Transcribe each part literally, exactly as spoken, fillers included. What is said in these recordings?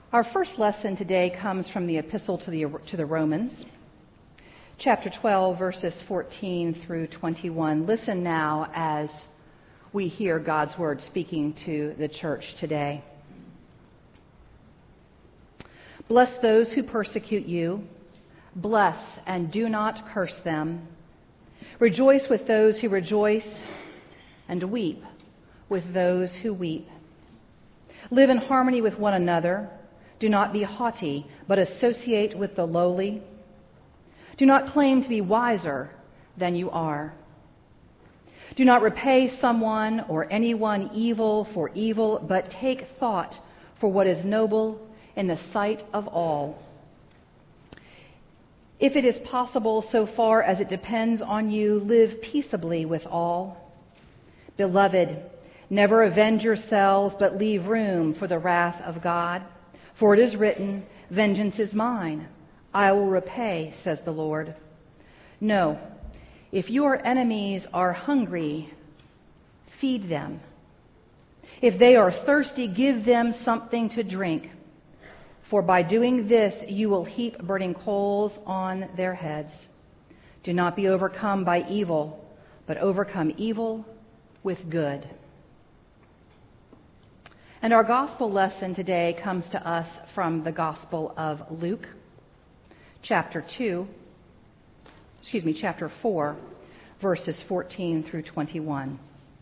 Our first lesson today comes from the Epistle to the, to the Romans, chapter twelve, verses fourteen through twenty-one. Listen now as we hear God's word speaking to the church today. Bless those who persecute you. Bless and do not curse them. Rejoice with those who rejoice, and weep with those who weep. Live in harmony with one another. Do not be haughty, but associate with the lowly. Do not claim to be wiser than you are. Do not repay someone or anyone evil for evil, but take thought for what is noble in the sight of all. If it is possible, so far as it depends on you, live peaceably with all. Beloved, never avenge yourselves, but leave room for the wrath of God. For it is written, "Vengeance is mine, I will repay," says the Lord. No, if your enemies are hungry, feed them. If they are thirsty, give them something to drink. For by doing this, you will heap burning coals on their heads. Do not be overcome by evil, but overcome evil with good. And our gospel lesson today comes to us from the Gospel of Luke, chapter two, excuse me, chapter four, verses fourteen through twenty-one.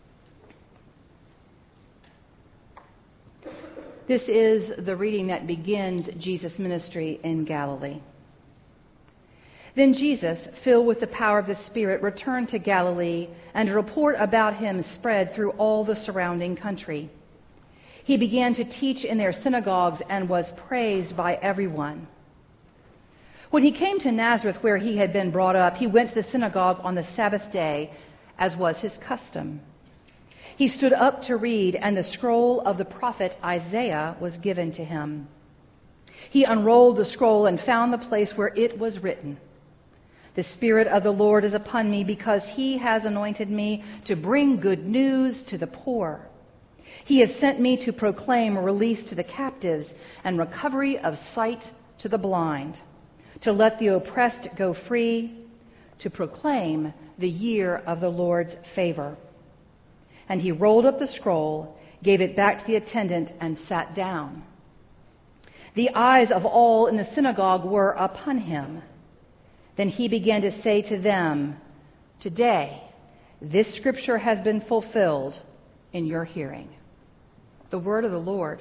This is the reading that begins Jesus' ministry in Galilee. Then Jesus, filled with the power of the Spirit, returned to Galilee, and a report about him spread through all the surrounding country. He began to teach in their synagogues and was praised by everyone. When he came to Nazareth, where he had been brought up, he went to the synagogue on the Sabbath day, as was his custom. He stood up to read, and the scroll of the prophet Isaiah was given to him. He unrolled the scroll and found the place where it was written, "The Spirit of the Lord is upon me, because he has anointed me to bring good news to the poor. He has sent me to proclaim release to the captives and recovery of sight to the blind, to let the oppressed go free, to proclaim the year of the Lord's favor." And he rolled up the scroll, gave it back to the attendant, and sat down. The eyes of all in the synagogue were upon him. Then he began to say to them, "Today, this scripture has been fulfilled in your hearing." The word of the Lord.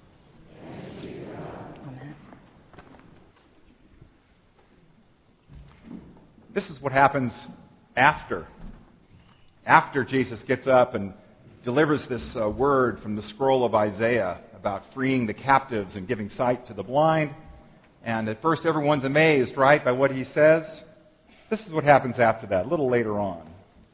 Amen. This is what happens after. After Jesus gets up and delivers this uh, word from the scroll of Isaiah about freeing the captives and giving sight to the blind. And at first everyone's amazed, right, by what he says. This is what happens after that, a little later on.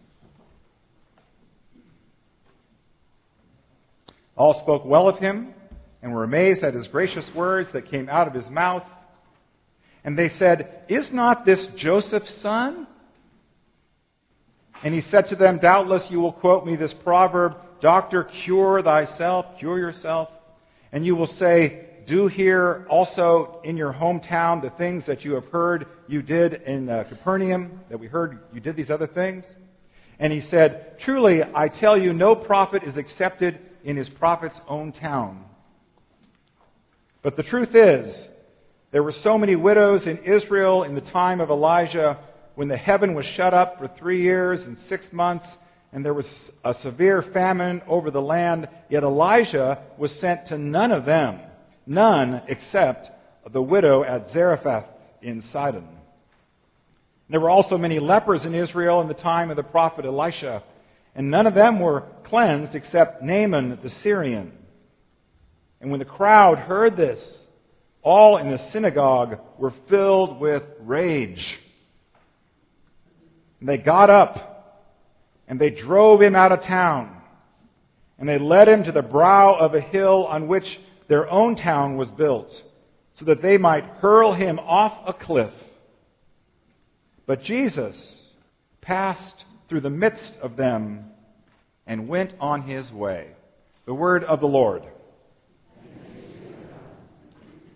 All spoke well of him and were amazed at his gracious words that came out of his mouth. And they said, "Is not this Joseph's son?" And he said to them, "Doubtless you will quote me this proverb, 'Doctor, cure thyself, cure yourself.' And you will say, 'Do here also in your hometown the things that you have heard you did in uh, Capernaum,' that we heard you did these other things." And he said, "Truly, I tell you, no prophet is accepted in his prophet's own town. But the truth is, there were so many widows in Israel in the time of Elijah, when the heaven was shut up for three years and six months, and there was a severe famine over the land, yet Elijah was sent to none of them, none except the widow at Zarephath in Sidon. There were also many lepers in Israel in the time of the prophet Elisha, and none of them were cleansed except Naaman the Syrian. And when the crowd heard this, all in the synagogue were filled with rage. And they got up, and they drove him out of town, and they led him to the brow of a hill on which their own town was built, so that they might hurl him off a cliff. But Jesus passed through the midst of them and went on his way. The word of the Lord.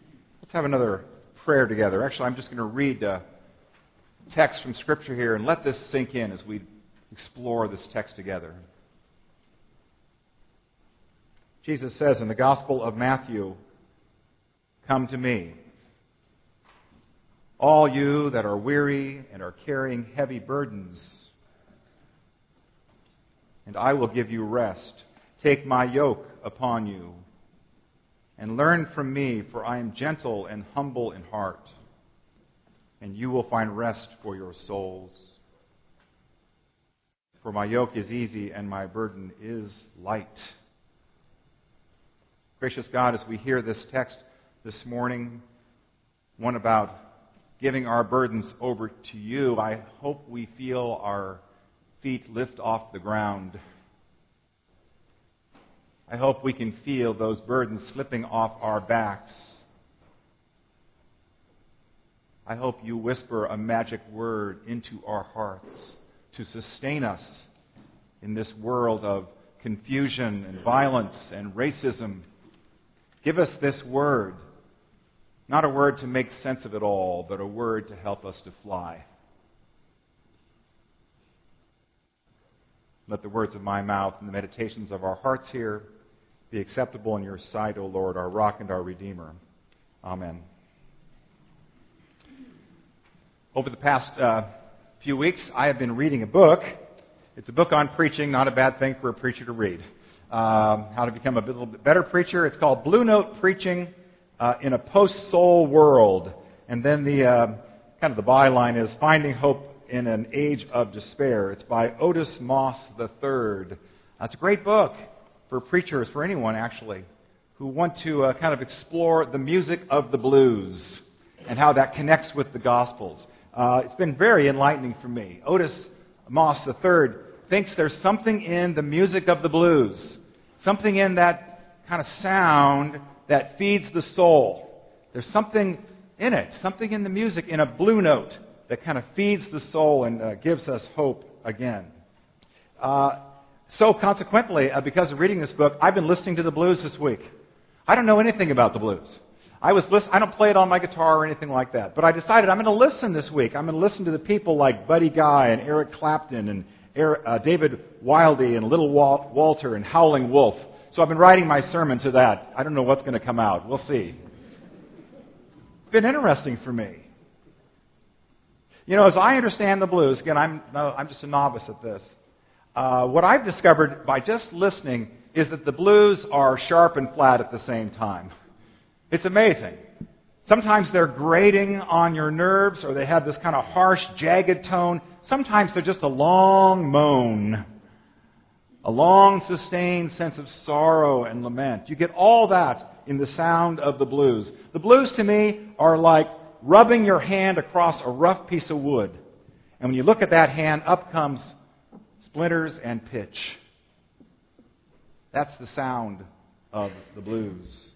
Let's have another prayer together. Actually, I'm just going to read a text from Scripture here and let this sink in as we explore this text together. Jesus says in the Gospel of Matthew, "Come to me, all you that are weary and are carrying heavy burdens, and I will give you rest. Take my yoke upon you and learn from me, for I am gentle and humble in heart, and you will find rest for your souls. For my yoke is easy and my burden is light." Gracious God, as we hear this text this morning, one about giving our burdens over to you, I hope we feel our feet lift off the ground. I hope we can feel those burdens slipping off our backs. I hope you whisper a magic word into our hearts to sustain us in this world of confusion and violence and racism. Give us this word, not a word to make sense of it all, but a word to help us to fly. Let the words of my mouth and the meditations of our hearts here be acceptable in your sight, O Lord, our rock and our Redeemer. Amen. Over the past uh, few weeks, I have been reading a book. It's a book on preaching, not a bad thing for a preacher to read. Um, how to become a little bit better preacher. It's called Blue Note Preaching uh, in a Post-Soul World. And then the uh, kind of the byline is Finding Hope in an Age of Despair. It's by Otis Moss the third. Uh, it's a great book for preachers, for anyone actually, who want to uh, kind of explore the music of the blues and how that connects with the Gospels. Uh, it's been very enlightening for me. Otis Moss the third thinks there's something in the music of the blues, something in that kind of sound that feeds the soul. There's something in it, something in the music, in a blue note that kind of feeds the soul and uh, gives us hope again. Uh, so consequently, uh, because of reading this book, I've been listening to the blues this week. I don't know anything about the blues. I was listen- I don't play it on my guitar or anything like that, but I decided I'm going to listen this week. I'm going to listen to the people like Buddy Guy and Eric Clapton and Eric, uh, David Wildey and Little Wal- Walter and Howling Wolf. So I've been writing my sermon to that. I don't know what's going to come out. We'll see. It's been interesting for me. You know, as I understand the blues, again, I'm no, I'm just a novice at this. Uh, what I've discovered by just listening is that the blues are sharp and flat at the same time. It's amazing. Sometimes they're grating on your nerves, or they have this kind of harsh, jagged tone. Sometimes they're just a long moan, a long, sustained sense of sorrow and lament. You get all that in the sound of the blues. The blues, to me, are like rubbing your hand across a rough piece of wood. And when you look at that hand, up comes splinters and pitch. That's the sound of the blues.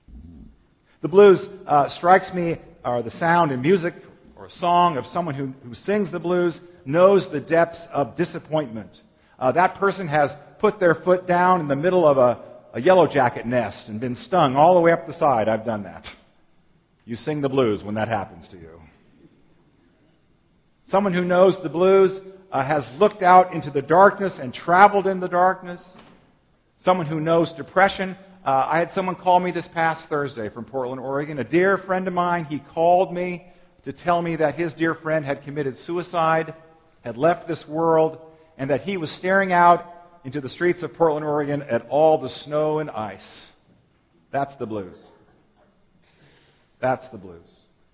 The blues uh, strikes me, or the sound and music or a song of someone who, who sings the blues knows the depths of disappointment. Uh, that person has put their foot down in the middle of a, a yellow jacket nest and been stung all the way up the side. I've done that. You sing the blues when that happens to you. Someone who knows the blues uh, has looked out into the darkness and traveled in the darkness. Someone who knows depression. Uh, I had someone call me this past Thursday from Portland, Oregon. A dear friend of mine, he called me to tell me that his dear friend had committed suicide, had left this world, and that he was staring out into the streets of Portland, Oregon at all the snow and ice. That's the blues. That's the blues.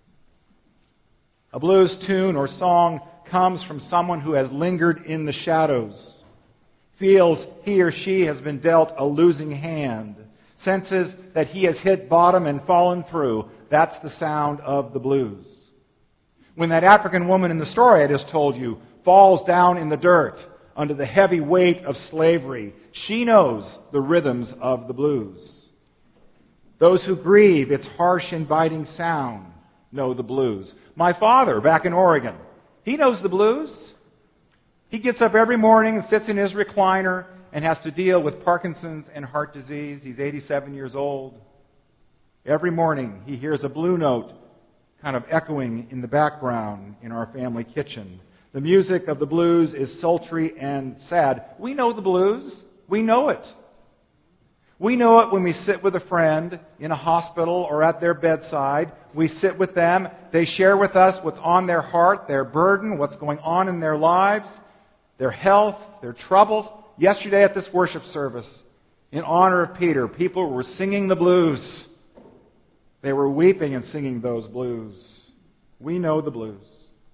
A blues tune or song comes from someone who has lingered in the shadows, feels he or she has been dealt a losing hand, senses that he has hit bottom and fallen through. That's the sound of the blues. When that African woman in the story I just told you falls down in the dirt under the heavy weight of slavery, she knows the rhythms of the blues. Those who grieve its harsh and biting sound know the blues. My father, back in Oregon, he knows the blues. He gets up every morning and sits in his recliner and has to deal with Parkinson's and heart disease. He's eighty-seven years old. Every morning he hears a blue note kind of echoing in the background in our family kitchen. The music of the blues is sultry and sad. We know the blues. We know it. We know it when we sit with a friend in a hospital or at their bedside. We sit with them. They share with us what's on their heart, their burden, what's going on in their lives, their health, their troubles. Yesterday at this worship service, in honor of Peter, people were singing the blues. They were weeping and singing those blues. We know the blues.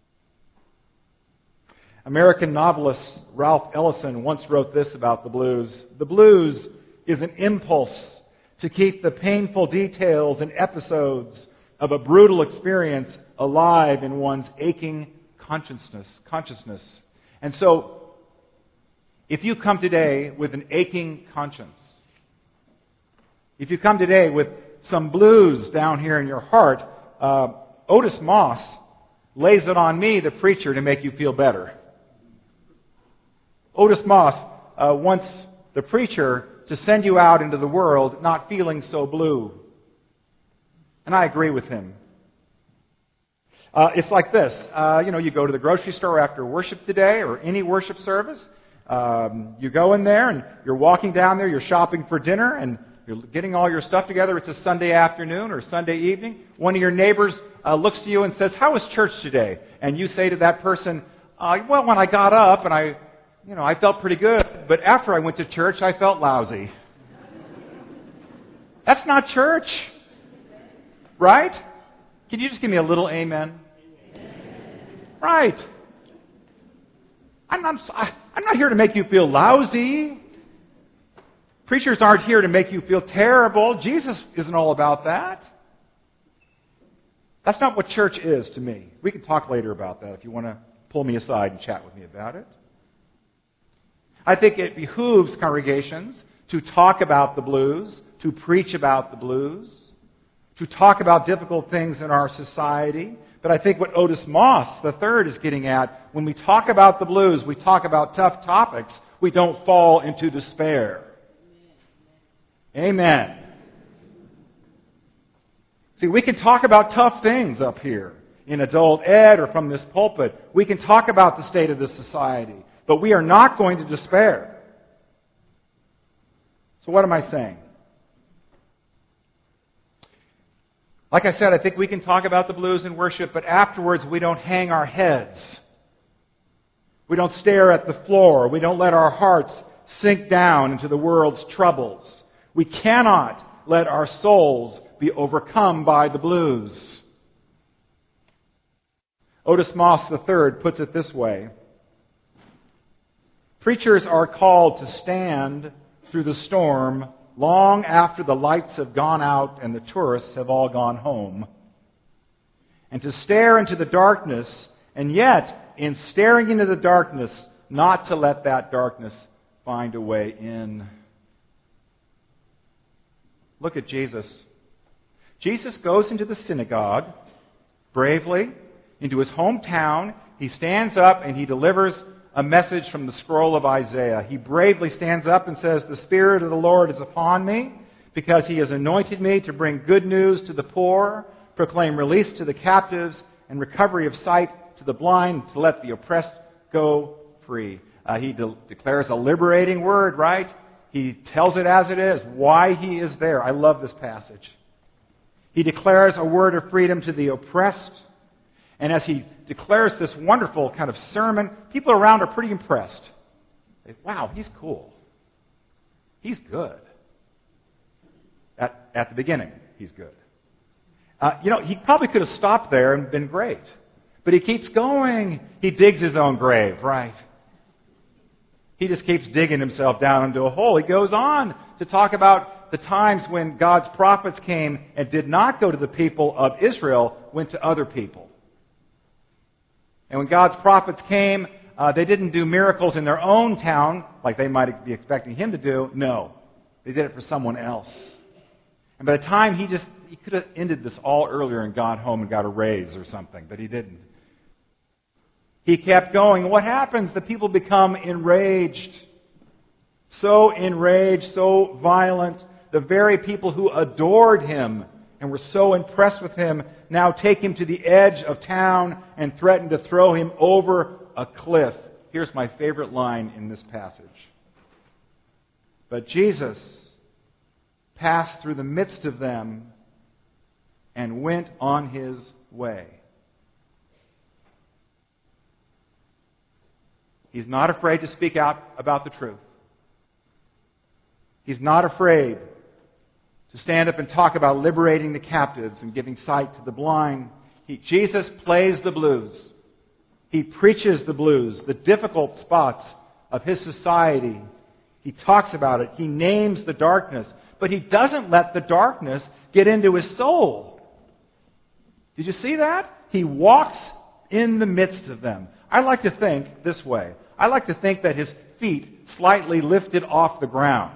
American novelist Ralph Ellison once wrote this about the blues. The blues is an impulse to keep the painful details and episodes of a brutal experience alive in one's aching consciousness. consciousness. And so, if you come today with an aching conscience, if you come today with some blues down here in your heart, uh, Otis Moss lays it on me, the preacher, to make you feel better. Otis Moss uh, wants the preacher to send you out into the world not feeling so blue. And I agree with him. Uh, it's like this. Uh, you know, you go to the grocery store after worship today or any worship service. Um, you go in there and you're walking down there, you're shopping for dinner, and you're getting all your stuff together. It's a Sunday afternoon or Sunday evening. One of your neighbors uh, looks to you and says, "How was church today?" And you say to that person, uh, "Well, when I got up and I, you know, I felt pretty good, but after I went to church, I felt lousy." That's not church, right? Can you just give me a little amen? Amen. Right. I'm not, I'm not here to make you feel lousy. Preachers aren't here to make you feel terrible. Jesus isn't all about that. That's not what church is to me. We can talk later about that if you want to pull me aside and chat with me about it. I think it behooves congregations to talk about the blues, to preach about the blues, to talk about difficult things in our society. But I think what Otis Moss, the third, is getting at, when we talk about the blues, we talk about tough topics, we don't fall into despair. Amen. See, we can talk about tough things up here in adult ed or from this pulpit. We can talk about the state of this society, but we are not going to despair. So what am I saying? Like I said, I think we can talk about the blues in worship, but afterwards we don't hang our heads. We don't stare at the floor. We don't let our hearts sink down into the world's troubles. We cannot let our souls be overcome by the blues. Otis Moss the third puts it this way. Preachers are called to stand through the storm long after the lights have gone out and the tourists have all gone home, and to stare into the darkness, and yet, in staring into the darkness, not to let that darkness find a way in. Look at Jesus. Jesus goes into the synagogue bravely, into his hometown. He stands up and he delivers a message from the scroll of Isaiah. He bravely stands up and says, "The Spirit of the Lord is upon me, because He has anointed me to bring good news to the poor, proclaim release to the captives, and recovery of sight to the blind, to let the oppressed go free." Uh, he de- declares a liberating word, right? He tells it as it is, why He is there. I love this passage. He declares a word of freedom to the oppressed. And as he declares this wonderful kind of sermon, people around are pretty impressed. They, wow, he's cool. He's good. At, at the beginning, he's good. Uh, you know, he probably could have stopped there and been great. But he keeps going. He digs his own grave, right? He just keeps digging himself down into a hole. He goes on to talk about the times when God's prophets came and did not go to the people of Israel, went to other people. And when God's prophets came, uh, they didn't do miracles in their own town, like they might be expecting Him to do. No. They did it for someone else. And by the time he just, he could have ended this all earlier and gone home and got a raise or something, but he didn't. He kept going. What happens? The people become enraged. So enraged, so violent. The very people who adored Him and were so impressed with him, now take him to the edge of town and threaten to throw him over a cliff. Here's my favorite line in this passage. But Jesus passed through the midst of them and went on his way. He's not afraid to speak out about the truth. He's not afraid to stand up and talk about liberating the captives and giving sight to the blind. He, Jesus plays the blues. He preaches the blues, the difficult spots of his society. He talks about it. He names the darkness. But he doesn't let the darkness get into his soul. Did you see that? He walks in the midst of them. I like to think this way. I like to think that his feet slightly lifted off the ground.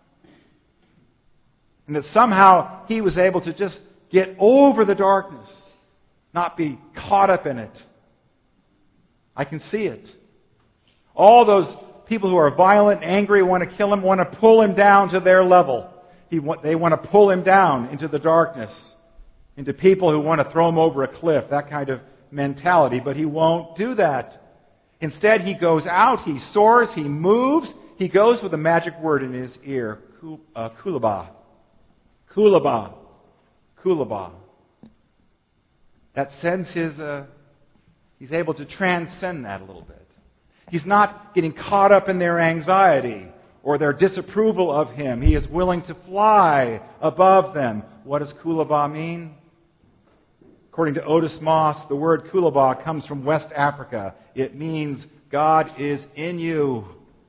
And that somehow he was able to just get over the darkness, not be caught up in it. I can see it. All those people who are violent and angry, want to kill him, want to pull him down to their level. He, they want to pull him down into the darkness, into people who want to throw him over a cliff, that kind of mentality. But he won't do that. Instead, he goes out, he soars, he moves, he goes with a magic word in his ear, uh, kulaba. Kulaba. Kulaba. That sends his, uh, he's able to transcend that a little bit. He's not getting caught up in their anxiety or their disapproval of him. He is willing to fly above them. What does kulaba mean? According to Otis Moss, the word kulaba comes from West Africa. It means God is in you.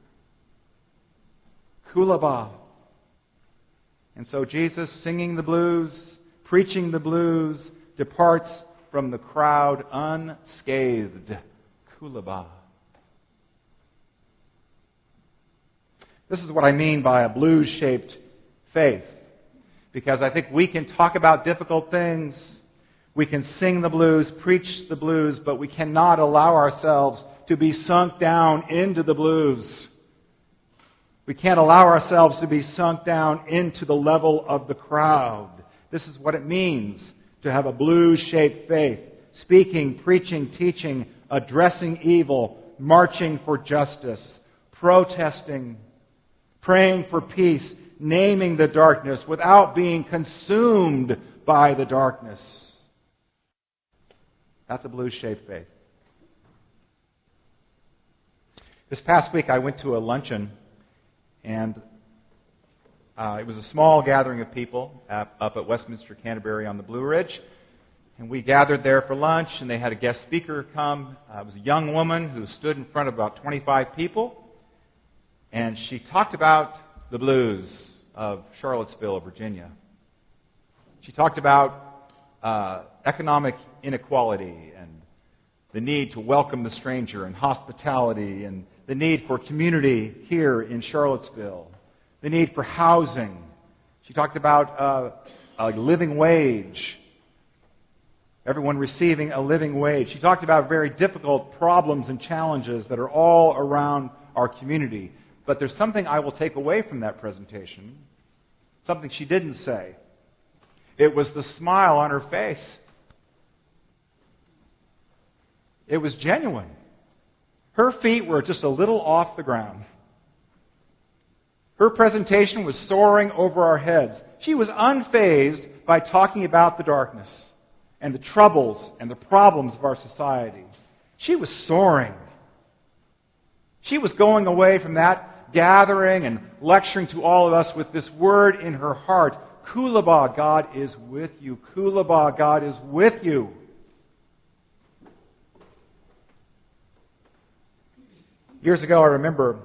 Kulaba. And so Jesus, singing the blues, preaching the blues, departs from the crowd unscathed. Kulaba. This is what I mean by a blues-shaped faith. Because I think we can talk about difficult things, we can sing the blues, preach the blues, but we cannot allow ourselves to be sunk down into the blues. We can't allow ourselves to be sunk down into the level of the crowd. This is what it means to have a blues-shaped faith. Speaking, preaching, teaching, addressing evil, marching for justice, protesting, praying for peace, naming the darkness without being consumed by the darkness. That's a blues-shaped faith. This past week I went to a luncheon, and uh, it was a small gathering of people up, up at Westminster Canterbury on the Blue Ridge. And we gathered there for lunch, and they had a guest speaker come. Uh, it was a young woman who stood in front of about twenty-five people. And she talked about the blues of Charlottesville, Virginia. She talked about uh, economic inequality and the need to welcome the stranger and hospitality and the need for community here in Charlottesville, the need for housing. She talked about uh, a living wage, everyone receiving a living wage. She talked about very difficult problems and challenges that are all around our community. But there's something I will take away from that presentation, something she didn't say. It was the smile on her face. It was genuine. Her feet were just a little off the ground. Her presentation was soaring over our heads. She was unfazed by talking about the darkness and the troubles and the problems of our society. She was soaring. She was going away from that gathering and lecturing to all of us with this word in her heart. Kulaba, God is with you. Kulaba, God is with you. Years ago, I remember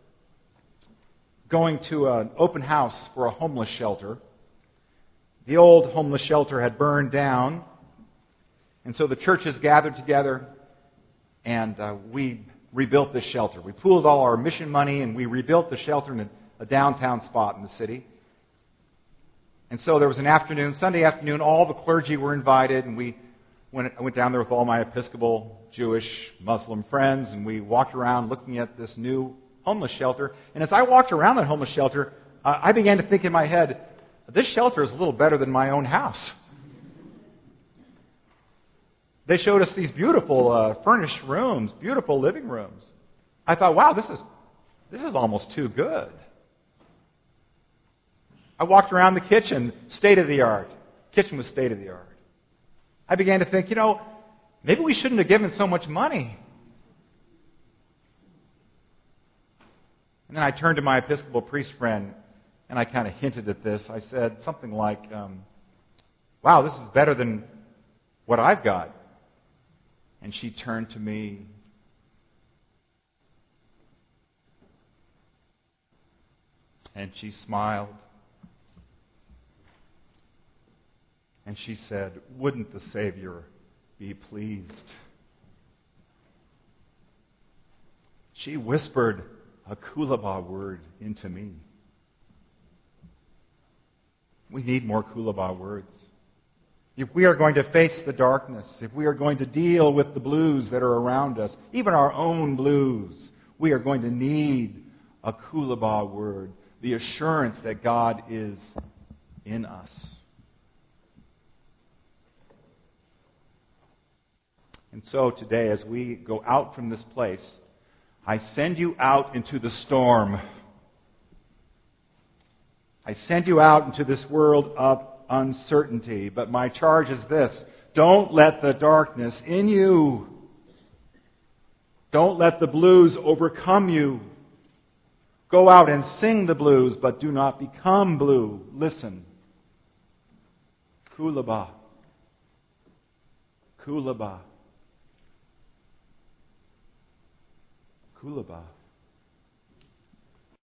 going to an open house for a homeless shelter. The old homeless shelter had burned down, and so the churches gathered together, and uh, we rebuilt this shelter. We pooled all our mission money, and we rebuilt the shelter in a, a downtown spot in the city. And so there was an afternoon, Sunday afternoon, all the clergy were invited, and we went, I went down there with all my Episcopal, Jewish, Muslim friends, and we walked around looking at this new homeless shelter. And as I walked around that homeless shelter, uh, I began to think in my head, this shelter is a little better than my own house. They showed us these beautiful uh, furnished rooms, beautiful living rooms. I thought, wow, this is this is almost too good. I walked around the kitchen, state of the art. Kitchen was state of the art. I began to think, you know, maybe we shouldn't have given so much money. And then I turned to my Episcopal priest friend, and I kind of hinted at this. I said something like, um, wow, this is better than what I've got. And she turned to me. And she smiled. And she said, wouldn't the Savior be pleased? She whispered a Coolabah word into me. We need more Coolabah words. If we are going to face the darkness, if we are going to deal with the blues that are around us, even our own blues, we are going to need a Coolabah word, the assurance that God is in us. And so today, as we go out from this place, I send you out into the storm. I send you out into this world of uncertainty. But my charge is this: don't let the darkness in you. Don't let the blues overcome you. Go out and sing the blues, but do not become blue. Listen. Coolabah. Coolabah. Coolabah.